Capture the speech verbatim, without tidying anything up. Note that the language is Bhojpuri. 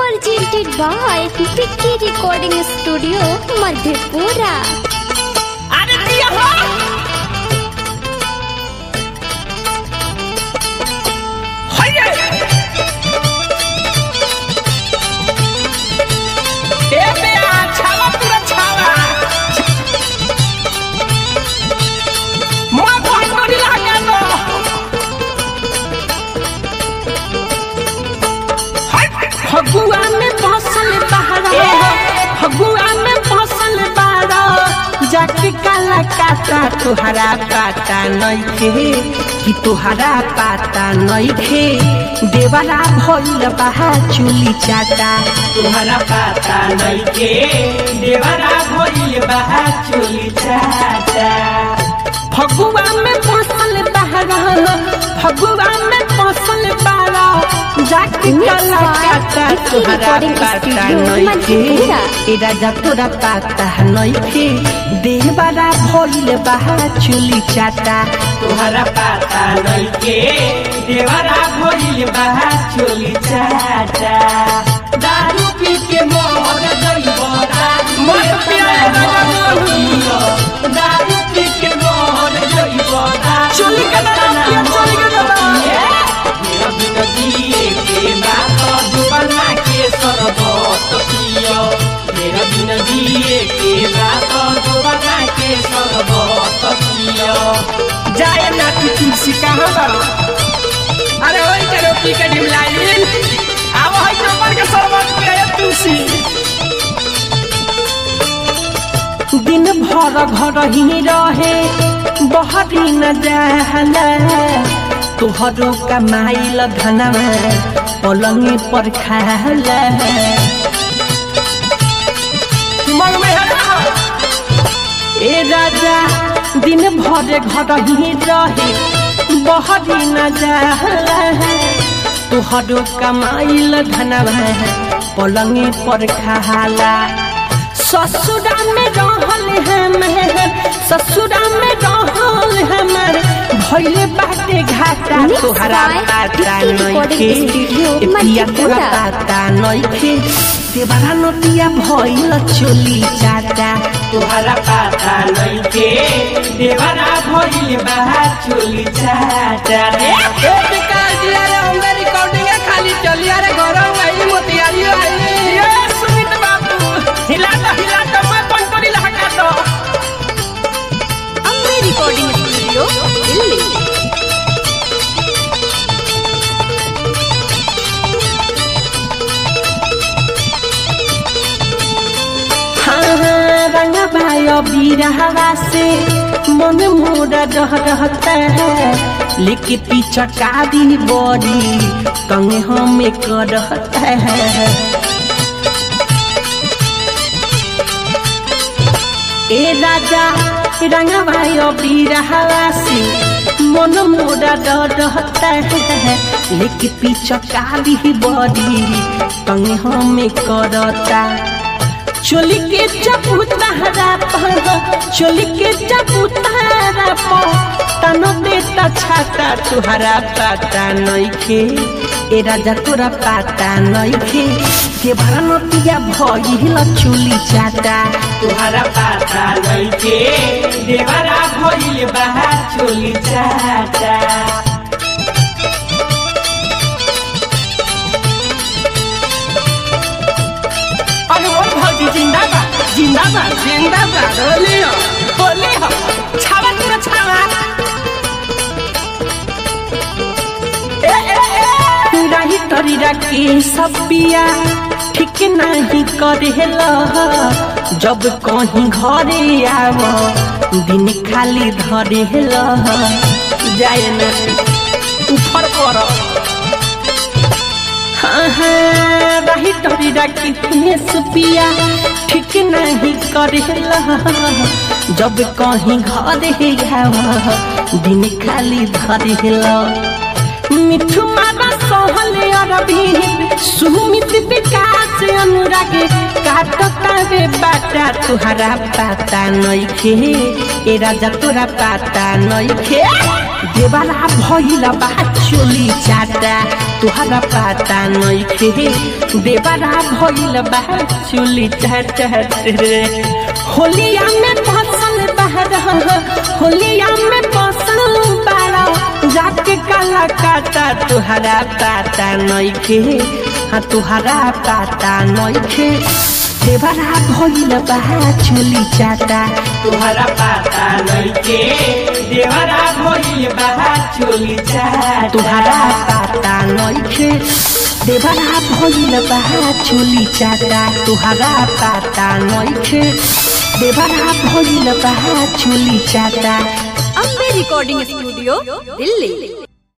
presented by Vicky Recording Studio, Madhepura. अरे दिया हो हाय ए बे छावा पूरा छावा मां कोई लगा दो फगुआ में फसल बहरा फगुआ में फसल बहरा जाके काला काटा तुहरा पाता नइखे कि तुहरा पाता नइखे देवरा भइल बहा चुली चाटा तुम्हारा पाता नइखे देवरा भइल बहा चुली चाटा फगुआ में फसल बहरा फगुआ में फसल बहरा जाके काला काटा तुहरा पाता नइखे ए राजा तोरा पाता नइखे देवरा भइल बहा चुली चाटा तुम्हारा पाता नइखे देवरा भइल बहा चुली चाटा दारू पी के मोर जइबो दारू मत पिया दारू पी के मोर जइबो चोली के दारू पिया चोली के दारू मेरा बिना दिए के बात जुबाना के सरबत पियो मेरा बिना दिए के बात जुबाना के सरबत पियो जाए ना तू तुलसी कहाँ बारो अरे ओई करो पी के ढिमलाइल अब हई नंबर के सरबत पिया तुलसी दिन भर घर ही रहे बहरी न जाला तोहरो कमाइल धनवा पलंगे पर खाला मन में है ए राजा दिन भर घर ही रहे बहरी न जाला तोहरो कमाइल धनवा पलंगे पर खाला ससुरा में रहल हमर ससुरा में रहल हमर भइले बाटे घाटा तोहरा पाता नइखे पिया तोरा पाता नइखे देवरा नतिया भइल चोली चाटा तुम्हारा पाता नइखे देवरा भइल बहा चोली चाटा रे ए विकास जी अरे हमरे रिकॉर्डिंग खाली चली अरे घर आई मोतियारी आई ये सुमित बाबू हिला दो हिला दो मैं पंपरी लगा दो Ambe Recording Studio, Delhi. रंग भाई बीरहवा से मन मोरा रह रहता है लेके पीछा कादी बड़ी कंगे हमें कर रहता है ए राजा रंग भाई बीरहवा से मन मोरा डर रहता है लेके पीछा कादी बड़ी कंगे हमें करता चोली के चबूतरा पर चोली के चबूतरा पर तनो देता छाता तुहरा पाता नइखे ए राजा तोरा पाता नइखे के भरनतिया भइल चोली चाटा तुम्हारा पाता नइखे देवरा भइल बहा चोली चाटा अनमोल भौजी जिंदाबाद जिंदाबाद जिंदाबाद होली हो होली हो छावा तेरा छावा ए ए ए रही तोरी रखी सब पिया ठीक नहीं करेला जब कहीं घरे आव दिन खाली धरेला जाए ना ऊपर करो रही तोरी रखी सुपिया ठीक नहीं करेला जब कहीं घरे आवा दिन खाली धरेला मिठू मारा सहल अरबी सुमित विकास अनुराग काटता बावे बाटा तुहरा पाता नइखे ए राजा तोरा पाता नइखे देवारा भइला बा चोली चाटा तुहरा पाता नइखे देवारा भइला बा चोली चाटा रे होलिया में फसल बहर होलिया में फसल बारा जाके काला काटा तुहरा पाता नइखे हाँ तुहरा पाता नइखे देवरा भइल बा चोली चाटा तुहरा पाता नइखे देवरा भइल बा चोली चाटा तुहरा पाता नइखे देवरा भइल बा चोली चाटा तुहरा पाता नइखे देवरा भइल बा चोली चाटा अम्बे रिकॉर्डिंग स्टूडियो दिल्ली।